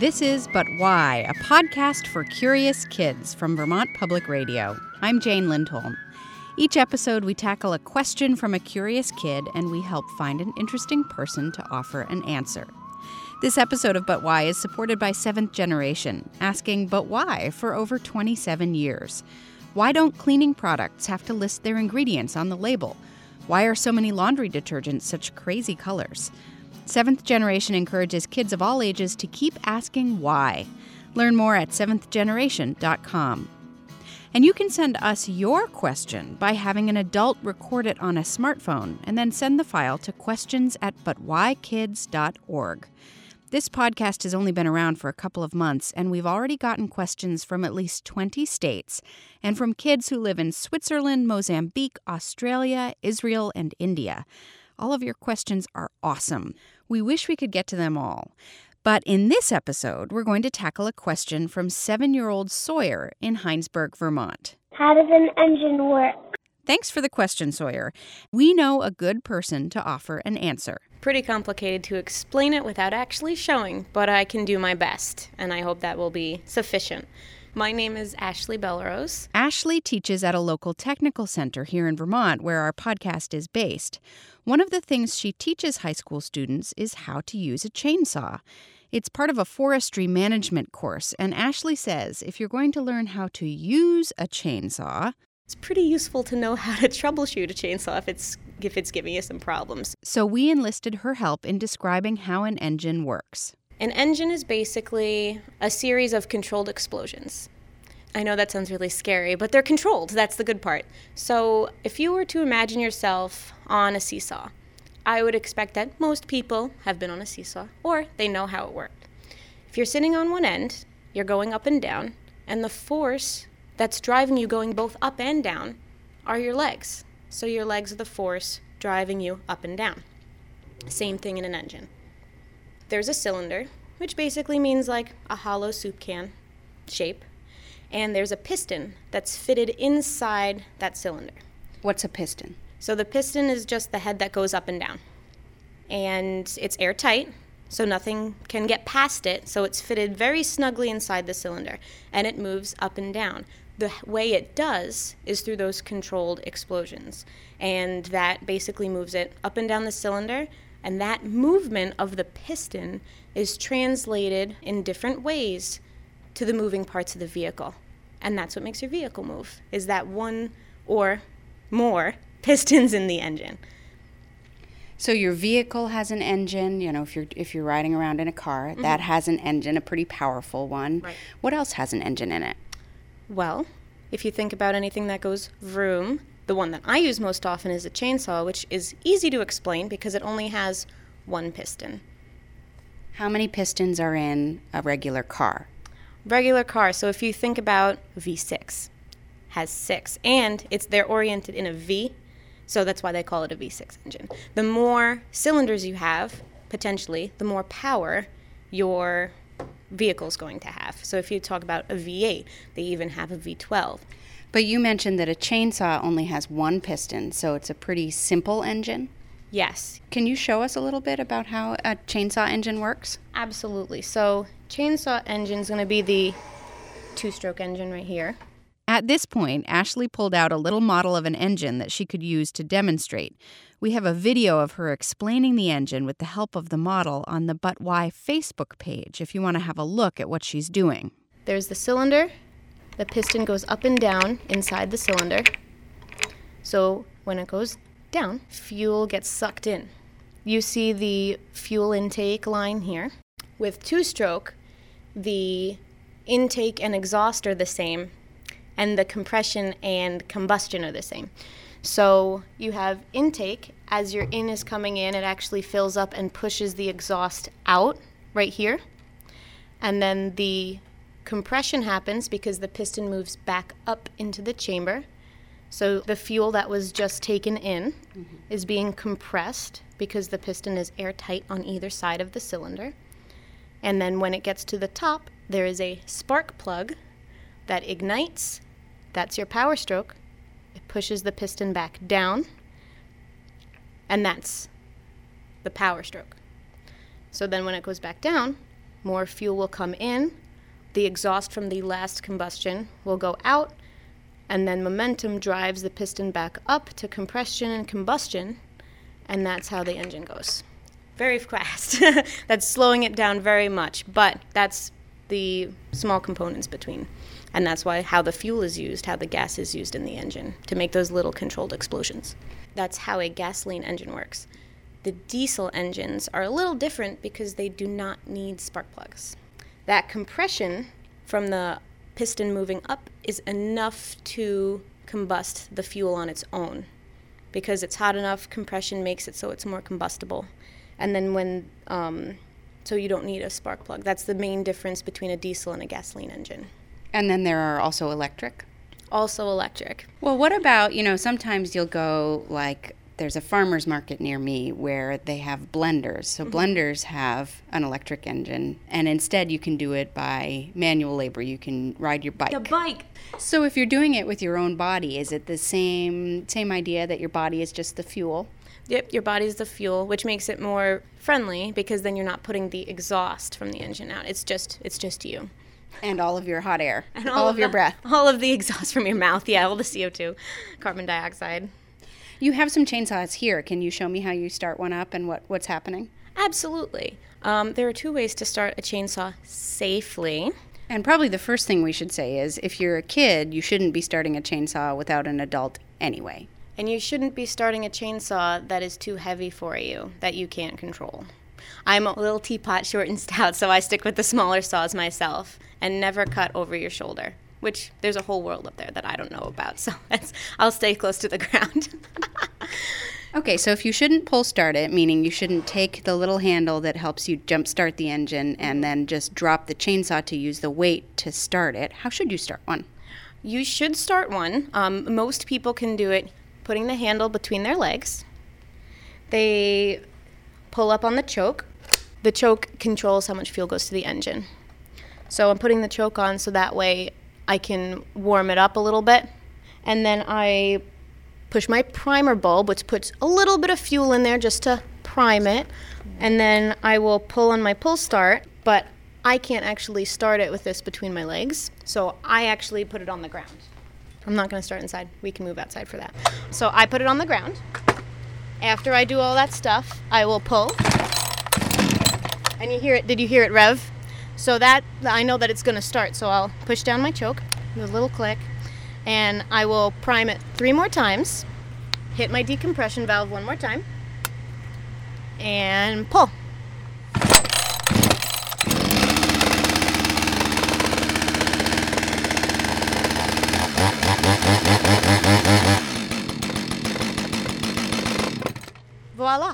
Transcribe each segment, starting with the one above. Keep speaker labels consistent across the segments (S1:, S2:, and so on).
S1: This is But Why, a podcast for curious kids from Vermont Public Radio. I'm Jane Lindholm. Each episode, we tackle a question from a curious kid, and we help find an interesting person to offer an answer. This episode of But Why is supported by Seventh Generation, asking but why for over 27 years. Why don't cleaning products have to list their ingredients on the label? Why are so many laundry detergents such crazy colors? Seventh Generation encourages kids of all ages to keep asking why. Learn more at seventhgeneration.com. And you can send us your question by having an adult record it on a smartphone and then send the file to questions@butwhykids.org. This podcast has only been around for a couple of months, and we've already gotten questions from at least 20 states and from kids who live in Switzerland, Mozambique, Australia, Israel, and India. All of your questions are awesome. We wish we could get to them all. But in this episode, we're going to tackle a question from 7-year-old Sawyer in Heinsberg, Vermont.
S2: How does an engine work?
S1: Thanks for the question, Sawyer. We know a good person to offer an answer.
S3: Pretty complicated to explain it without actually showing, but I can do my best, and I hope that will be sufficient. My name is Ashley Belrose.
S1: Ashley teaches at a local technical center here in Vermont, where our podcast is based. One of the things she teaches high school students is how to use a chainsaw. It's part of a forestry management course, and Ashley says if you're going to learn how to use a chainsaw,
S3: it's pretty useful to know how to troubleshoot a chainsaw if it's giving you some problems.
S1: So we enlisted her help in describing how an engine works.
S3: An engine is basically a series of controlled explosions. I know that sounds really scary, but they're controlled. That's the good part. So if you were to imagine yourself on a seesaw, I would expect that most people have been on a seesaw, or they know how it worked. If you're sitting on one end, you're going up and down, and the force that's driving you going both up and down are your legs. So your legs are the force driving you up and down. Same thing in an engine. There's a cylinder, which basically means like a hollow soup can shape, and there's a piston that's fitted inside that cylinder.
S1: What's a piston?
S3: So the piston is just the head that goes up and down, and it's airtight, so nothing can get past it, so it's fitted very snugly inside the cylinder, and it moves up and down. The way it does is through those controlled explosions, and that basically moves it up and down the cylinder, and that movement of the piston is translated in different ways to the moving parts of the vehicle. And that's what makes your vehicle move, is that one or more pistons in the engine.
S1: So your vehicle has an engine, if you're riding around in a car, that has an engine, a pretty powerful one.
S3: Right.
S1: What else has an engine in it?
S3: Well, if you think about anything that goes vroom, the one that I use most often is a chainsaw, which is easy to explain because it only has one piston.
S1: How many pistons are in a regular car?
S3: Regular car, so if you think about V6, has 6, and they're oriented in a V, so that's why they call it a V6 engine. The more cylinders you have, potentially, the more power your vehicle's going to have. So if you talk about a V8, they even have a V12.
S1: But you mentioned that a chainsaw only has one piston, so it's a pretty simple engine?
S3: Yes.
S1: Can you show us a little bit about how a chainsaw engine works?
S3: Absolutely. So chainsaw engine's going to be the 2-stroke engine right here.
S1: At this point, Ashley pulled out a little model of an engine that she could use to demonstrate. We have a video of her explaining the engine with the help of the model on the But Why Facebook page if you want to have a look at what she's doing.
S3: There's the cylinder. The piston goes up and down inside the cylinder. So when it goes down, fuel gets sucked in. You see the fuel intake line here. With 2-stroke, the intake and exhaust are the same, and the compression and combustion are the same. So you have intake. As your in is coming in, it actually fills up and pushes the exhaust out right here. And then the compression happens because the piston moves back up into the chamber. So the fuel that was just taken in is being compressed because the piston is airtight on either side of the cylinder. And then when it gets to the top, there is a spark plug that ignites. That's your power stroke. It pushes the piston back down, and that's the power stroke. So then when it goes back down, more fuel will come in, the exhaust from the last combustion will go out, and then momentum drives the piston back up to compression and combustion, and that's how the engine goes. Very fast. That's slowing it down very much, but that's the small components between. And that's how the fuel is used, how the gas is used in the engine to make those little controlled explosions. That's how a gasoline engine works. The diesel engines are a little different because they do not need spark plugs. That compression from the piston moving up is enough to combust the fuel on its own. Because it's hot enough, compression makes it so it's more combustible. And then so you don't need a spark plug. That's the main difference between a diesel and a gasoline engine.
S1: And then there are also electric?
S3: Also electric.
S1: Well, what about, sometimes you'll go, like, there's a farmer's market near me where they have blenders. So blenders have an electric engine, and instead you can do it by manual labor. You can ride your bike.
S3: The bike.
S1: So if you're doing it with your own body, is it the same idea that your body is just the fuel?
S3: Yep, your body's the fuel, which makes it more friendly because then you're not putting the exhaust from the engine out. It's just you.
S1: And all of your hot air.
S3: And
S1: all of your breath.
S3: All of the exhaust from your mouth, yeah, all the CO2, carbon dioxide.
S1: You have some chainsaws here. Can you show me how you start one up and what's happening?
S3: Absolutely. There are 2 ways to start a chainsaw safely.
S1: And probably the first thing we should say is if you're a kid, you shouldn't be starting a chainsaw without an adult anyway.
S3: And you shouldn't be starting a chainsaw that is too heavy for you, that you can't control. I'm a little teapot, short and stout, so I stick with the smaller saws myself and never cut over your shoulder, which there's a whole world up there that I don't know about, so I'll stay close to the ground.
S1: Okay, so if you shouldn't pull start it, meaning you shouldn't take the little handle that helps you jump start the engine and then just drop the chainsaw to use the weight to start it, how should you start one?
S3: You should start one. Most people can do it putting the handle between their legs. They pull up on the choke. The choke controls how much fuel goes to the engine. So I'm putting the choke on so that way I can warm it up a little bit. And then I push my primer bulb, which puts a little bit of fuel in there just to prime it. And then I will pull on my pull start, but I can't actually start it with this between my legs. So I actually put it on the ground. I'm not going to start inside. We can move outside for that. So I put it on the ground. After I do all that stuff, I will pull. And you hear it. Did you hear it rev? So that I know that it's going to start. So I'll push down my choke, do a little click, and I will prime it 3 more times. Hit my decompression valve 1 more time. And pull. Voila.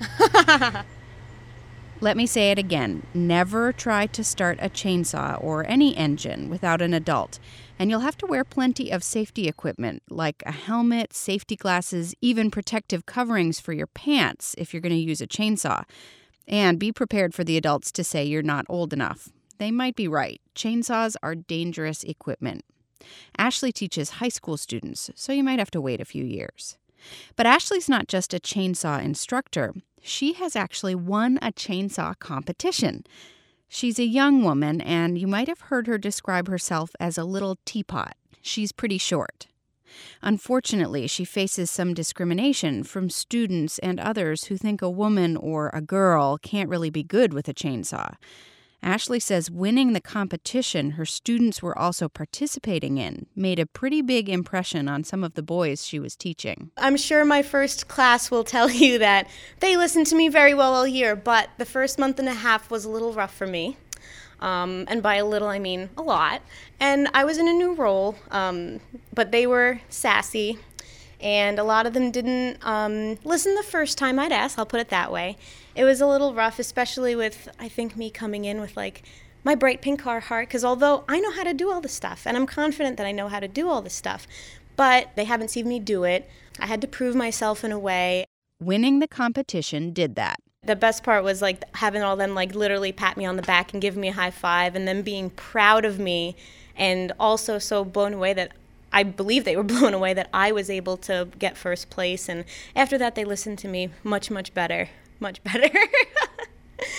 S1: Let me say it again. Never try to start a chainsaw or any engine without an adult. And you'll have to wear plenty of safety equipment, like a helmet, safety glasses, even protective coverings for your pants if you're going to use a chainsaw. And be prepared for the adults to say you're not old enough. They might be right. Chainsaws are dangerous equipment. Ashley teaches high school students, so you might have to wait a few years. But Ashley's not just a chainsaw instructor. She has actually won a chainsaw competition. She's a young woman, and you might have heard her describe herself as a little teapot. She's pretty short. Unfortunately, she faces some discrimination from students and others who think a woman or a girl can't really be good with a chainsaw. Ashley says winning the competition her students were also participating in made a pretty big impression on some of the boys she was teaching.
S3: I'm sure my first class will tell you that they listened to me very well all year, but the first month and a half was a little rough for me. And by a little, I mean a lot. And I was in a new role, but they were sassy. And a lot of them didn't listen the first time I'd ask, I'll put it that way. It was a little rough, especially with, I think, me coming in with, like, my bright pink Carhartt, because although I know how to do all this stuff, and I'm confident that I know how to do all this stuff, but they haven't seen me do it. I had to prove myself in a way.
S1: Winning the competition did that.
S3: The best part was, like, having all them, like, literally pat me on the back and give me a high five, and them being proud of me, and also so blown away that I believe they were blown away that I was able to get first place. And after that, they listened to me much, much better. Much better.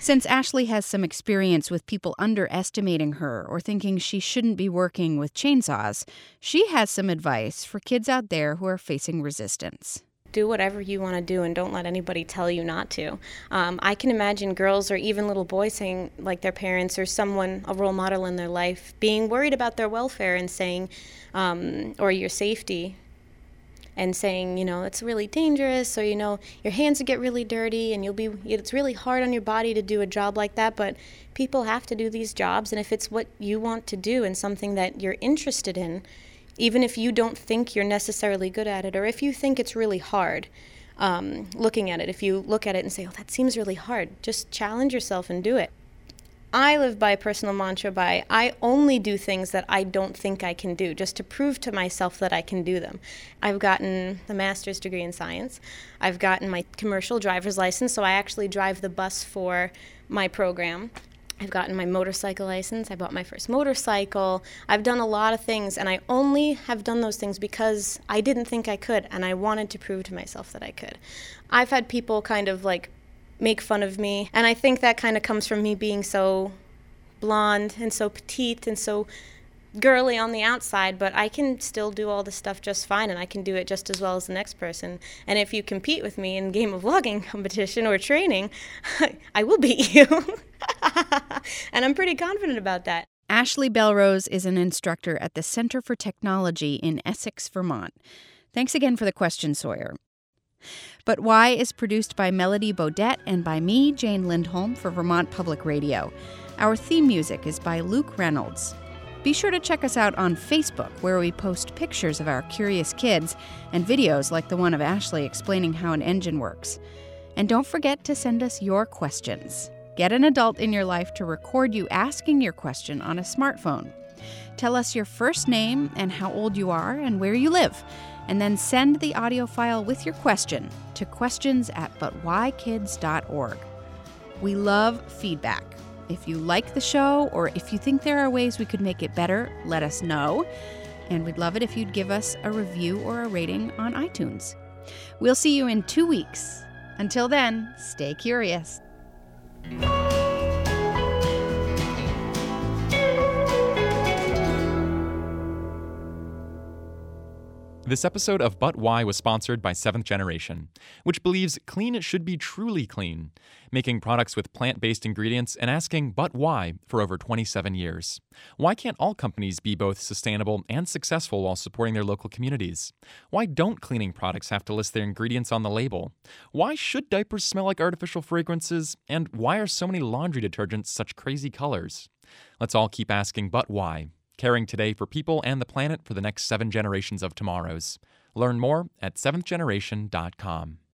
S1: Since Ashley has some experience with people underestimating her or thinking she shouldn't be working with chainsaws, she has some advice for kids out there who are facing resistance.
S3: Do whatever you want to do and don't let anybody tell you not to. I can imagine girls or even little boys saying, like their parents or someone, a role model in their life, being worried about their welfare and saying, or your safety, and saying, it's really dangerous, or, your hands will get really dirty and it's really hard on your body to do a job like that, but people have to do these jobs, and if it's what you want to do and something that you're interested in, even if you don't think you're necessarily good at it, or if you think it's really hard, looking at it, if you look at it and say, oh, that seems really hard, just challenge yourself and do it. I live by a personal mantra I only do things that I don't think I can do, just to prove to myself that I can do them. I've gotten a master's degree in science. I've gotten my commercial driver's license, so I actually drive the bus for my program. I've gotten my motorcycle license. I bought my first motorcycle. I've done a lot of things, and I only have done those things because I didn't think I could, and I wanted to prove to myself that I could. I've had people kind of make fun of me, and I think that kind of comes from me being so blonde and so petite and so girly on the outside, but I can still do all this stuff just fine, and I can do it just as well as the next person. And if you compete with me in game of vlogging competition or training, I will beat you. And I'm pretty confident about that.
S1: Ashley Belrose is an instructor at the Center for Technology in Essex, Vermont. Thanks again for the question, Sawyer. But Why is produced by Melody Bodette and by me, Jane Lindholm, for Vermont Public Radio. Our theme music is by Luke Reynolds. Be sure to check us out on Facebook, where we post pictures of our curious kids and videos like the one of Ashley explaining how an engine works. And don't forget to send us your questions. Get an adult in your life to record you asking your question on a smartphone. Tell us your first name and how old you are and where you live. And then send the audio file with your question to questions@butwhykids.org. We love feedback. If you like the show or if you think there are ways we could make it better, let us know. And we'd love it if you'd give us a review or a rating on iTunes. We'll see you in 2 weeks. Until then, stay curious.
S4: This episode of But Why was sponsored by Seventh Generation, which believes clean should be truly clean, making products with plant-based ingredients and asking but why for over 27 years. Why can't all companies be both sustainable and successful while supporting their local communities? Why don't cleaning products have to list their ingredients on the label? Why should diapers smell like artificial fragrances? And why are so many laundry detergents such crazy colors? Let's all keep asking but why. Caring today for people and the planet for the next 7 generations of tomorrows. Learn more at seventhgeneration.com.